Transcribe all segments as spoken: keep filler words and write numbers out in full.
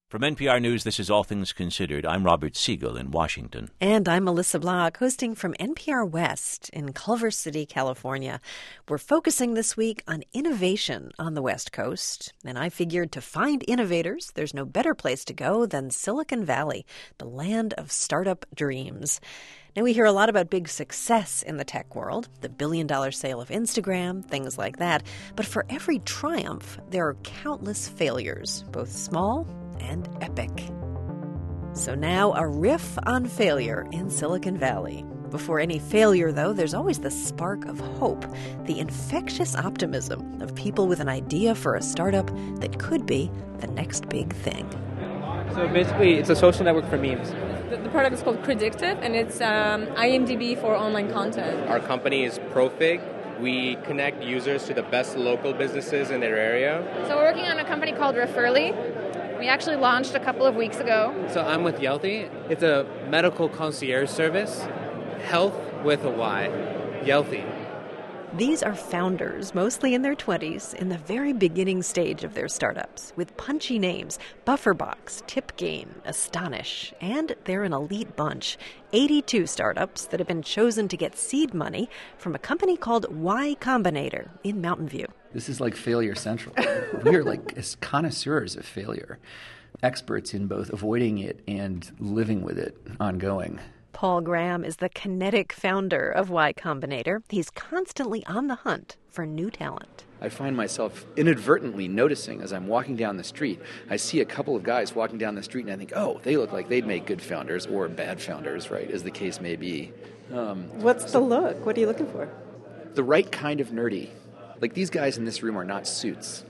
From N P R News, this is All Things Considered. I'm Robert Siegel in Washington. And I'm Melissa Block, hosting from N P R West in Culver City, California. We're focusing this week on innovation on the West Coast. And I figured to find innovators, there's no better place to go than Silicon Valley, the land of startup dreams. Now, we hear a lot about big success in the tech world, the billion-dollar sale of Instagram, things like that. But for every triumph, there are countless failures, both small and epic. So now a riff on failure in Silicon Valley. Before any failure, though, there's always the spark of hope, the infectious optimism of people with an idea for a startup that could be the next big thing. So basically, it's a social network for memes. The, the product is called Predictive, and it's um, I M D B for online content. Our company is Profig. We connect users to the best local businesses in their area. So we're working on a company called Referly. We actually launched a couple of weeks ago. So I'm with Yelthy. It's a medical concierge service. Health with a Y. Yelthy. These are founders, mostly in their twenties, in the very beginning stage of their startups, with punchy names, Bufferbox, TipGain, Astonish, and they're an elite bunch. eighty-two startups that have been chosen to get seed money from a company called Y Combinator in Mountain View. This is like Failure Central. We are like as connoisseurs of failure, experts in both avoiding it and living with it ongoing. Paul Graham is the kinetic founder of Y Combinator. He's constantly on the hunt for new talent. I find myself inadvertently noticing as I'm walking down the street, I see a couple of guys walking down the street and I think, oh, they look like they'd make good founders or bad founders, right, as the case may be. Um, What's the look? What are you looking for? The right kind of nerdy. Like, these guys in this room are not suits,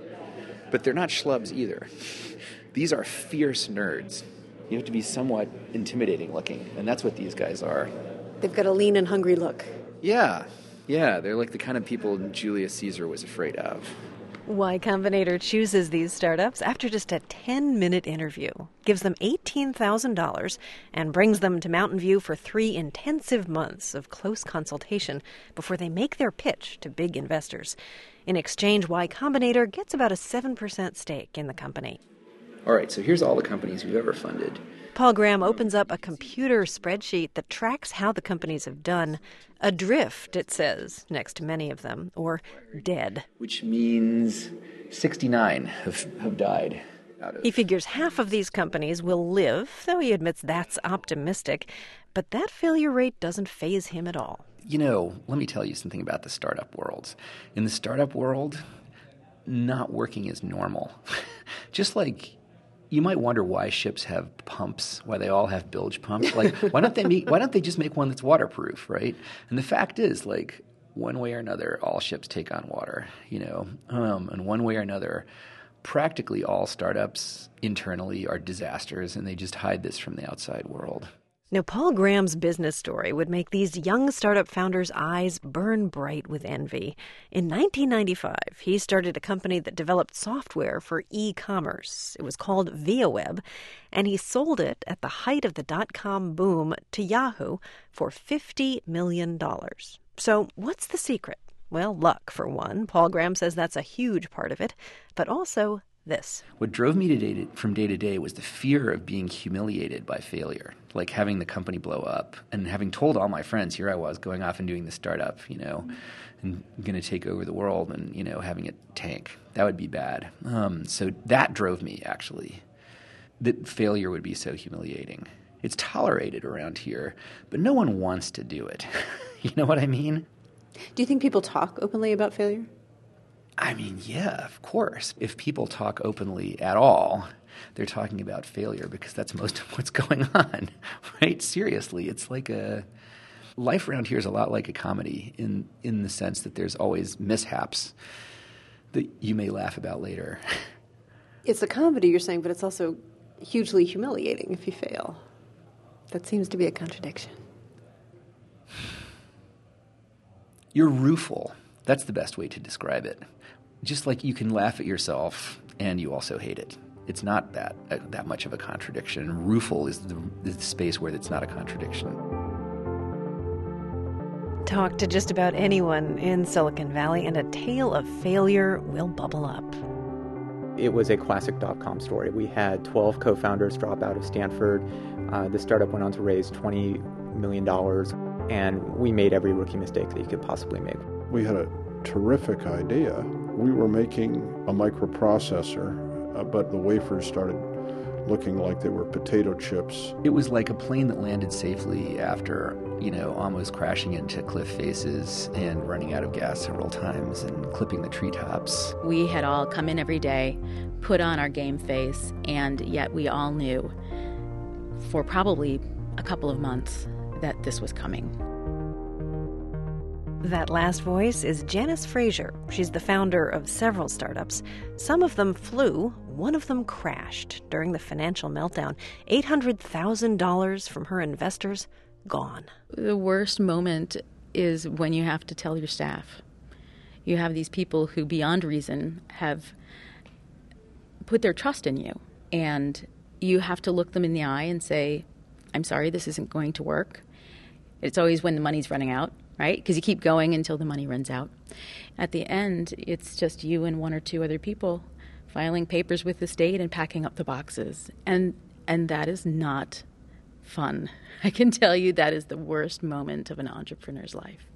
but they're not schlubs either. These are fierce nerds. You have to be somewhat intimidating looking, and that's what these guys are. They've got a lean and hungry look. Yeah, yeah, they're like the kind of people Julius Caesar was afraid of. Y Combinator chooses these startups after just a ten-minute interview, gives them eighteen thousand dollars, and brings them to Mountain View for three intensive months of close consultation before they make their pitch to big investors. In exchange, Y Combinator gets about a seven percent stake in the company. All right, so here's all the companies we've ever funded. Paul Graham opens up a computer spreadsheet that tracks how the companies have done. Adrift, it says, next to many of them, or dead. Which means sixty-nine have, have died. Out of. He figures half of these companies will live, though he admits that's optimistic. But that failure rate doesn't faze him at all. You know, let me tell you something about the startup world. In the startup world, not working is normal. Just like... You might wonder why ships have pumps, why they all have bilge pumps. Like, why don't they make, why don't they just make one that's waterproof, right? And the fact is, like, one way or another, all ships take on water, you know. Um, and one way or another, practically all startups internally are disasters, and they just hide this from the outside world. Now, Paul Graham's business story would make these young startup founders' eyes burn bright with envy. In nineteen ninety-five, he started a company that developed software for e-commerce. It was called ViaWeb, and he sold it at the height of the dot-com boom to Yahoo for fifty million dollars. So what's the secret? Well, luck, for one. Paul Graham says that's a huge part of it, but also this. What drove me to day to, from day to day was the fear of being humiliated by failure, like having the company blow up and having told all my friends, here I was going off and doing the startup, you know, and going to take over the world and, you know, having it tank. That would be bad. Um, so that drove me, actually, that failure would be so humiliating. It's tolerated around here, but no one wants to do it. You know what I mean? Do you think people talk openly about failure? I mean, yeah, of course. If people talk openly at all, they're talking about failure because that's most of what's going on, right? Seriously, it's like a – life around here is a lot like a comedy in, in the sense that there's always mishaps that you may laugh about later. It's a comedy, you're saying, but it's also hugely humiliating if you fail. That seems to be a contradiction. You're rueful. That's the best way to describe it. Just like you can laugh at yourself and you also hate it. It's not that uh, that much of a contradiction. Rueful is the, the space where it's not a contradiction. Talk to just about anyone in Silicon Valley and a tale of failure will bubble up. It was a classic dot-com story. We had twelve co-founders drop out of Stanford. Uh, the startup went on to raise twenty million dollars, and we made every rookie mistake that you could possibly make. We had a terrific idea. We were making a microprocessor, uh, but the wafers started looking like they were potato chips. It was like a plane that landed safely after, you know, almost crashing into cliff faces and running out of gas several times and clipping the treetops. We had all come in every day, put on our game face, and yet we all knew for probably a couple of months that this was coming. That last voice is Janice Frazier. She's the founder of several startups. Some of them flew. One of them crashed during the financial meltdown. eight hundred thousand dollars from her investors gone. The worst moment is when you have to tell your staff. You have these people who, beyond reason, have put their trust in you. And you have to look them in the eye and say, I'm sorry, this isn't going to work. It's always when the money's running out, right? Because you keep going until the money runs out. At the end, it's just you and one or two other people filing papers with the state and packing up the boxes. And and that is not fun. I can tell you that is the worst moment of an entrepreneur's life.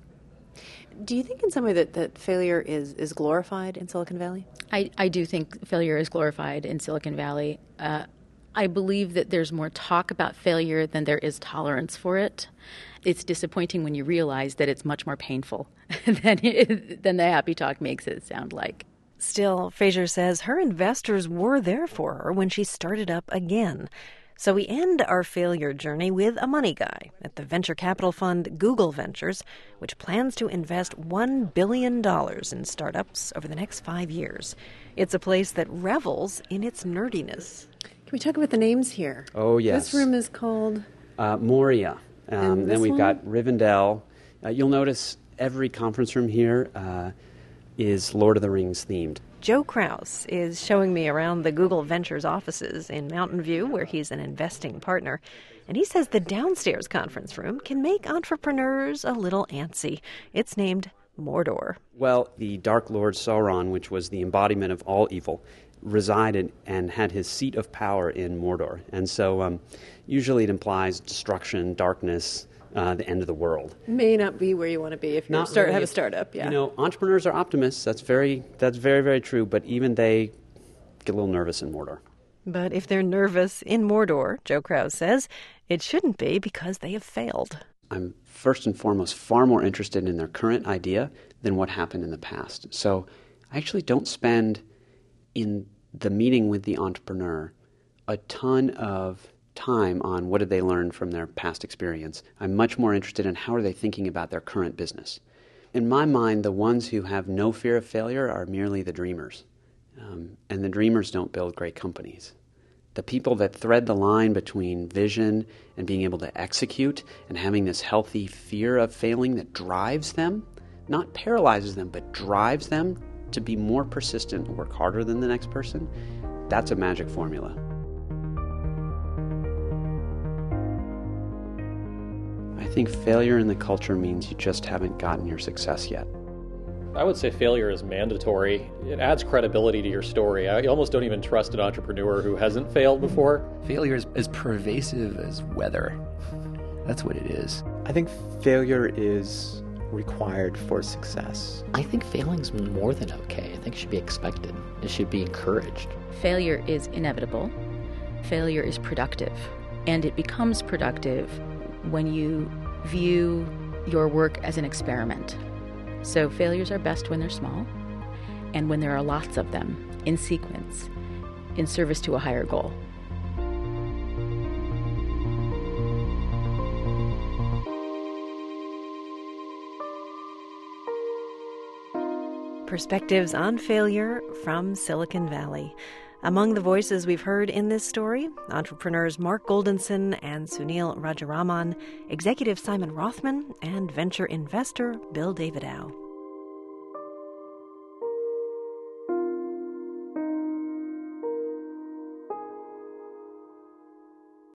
Do you think in some way that, that failure is, is glorified in Silicon Valley? I, I do think failure is glorified in Silicon Valley. Uh, I believe that there's more talk about failure than there is tolerance for it. It's disappointing when you realize that it's much more painful than, it, than the happy talk makes it sound like. Still, Frazier says her investors were there for her when she started up again. So we end our failure journey with a money guy at the venture capital fund Google Ventures, which plans to invest one billion dollars in startups over the next five years. It's a place that revels in its nerdiness. Can we talk about the names here? Oh, yes. This room is called? Uh, Moria. Um, then we've one? got Rivendell. Uh, you'll notice every conference room here uh, is Lord of the Rings themed. Joe Kraus is showing me around the Google Ventures offices in Mountain View, where he's an investing partner. And he says the downstairs conference room can make entrepreneurs a little antsy. It's named Mordor. Well, the Dark Lord Sauron, which was the embodiment of all evil, resided and had his seat of power in Mordor. And so um, usually it implies destruction, darkness, uh, the end of the world. May not be where you want to be if you Not start really. have a startup. Yeah. You know, entrepreneurs are optimists. That's very, that's very, very true. But even they get a little nervous in Mordor. But if they're nervous in Mordor, Joe Kraus says, it shouldn't be because they have failed. I'm first and foremost far more interested in their current idea than what happened in the past. So I actually don't spend in the meeting with the entrepreneur a ton of time on what did they learn from their past experience. I'm much more interested in how are they thinking about their current business. In my mind, the ones who have no fear of failure are merely the dreamers. Um, and the dreamers don't build great companies. The people that thread the line between vision and being able to execute and having this healthy fear of failing that drives them, not paralyzes them, but drives them to be more persistent and work harder than the next person, that's a magic formula. I think failure in the culture means you just haven't gotten your success yet. I would say failure is mandatory. It adds credibility to your story. I almost don't even trust an entrepreneur who hasn't failed before. Failure is as pervasive as weather. That's what it is. I think failure is required for success. I think failing's more than okay. I think it should be expected. It should be encouraged. Failure is inevitable. Failure is productive. And it becomes productive when you view your work as an experiment. So failures are best when they're small and when there are lots of them in sequence in service to a higher goal. Perspectives on failure from Silicon Valley. Among the voices we've heard in this story, entrepreneurs Mark Goldenson and Sunil Rajaraman, executive Simon Rothman, and venture investor Bill Davidow.